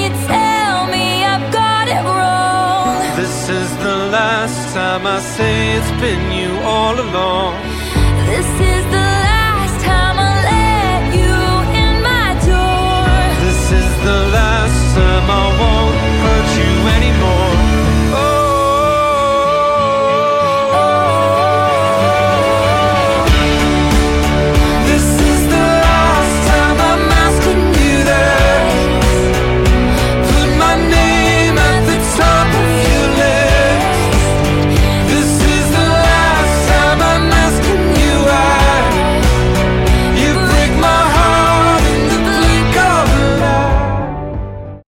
tell me I've got it wrong. This is the last time I say it's been you all along. This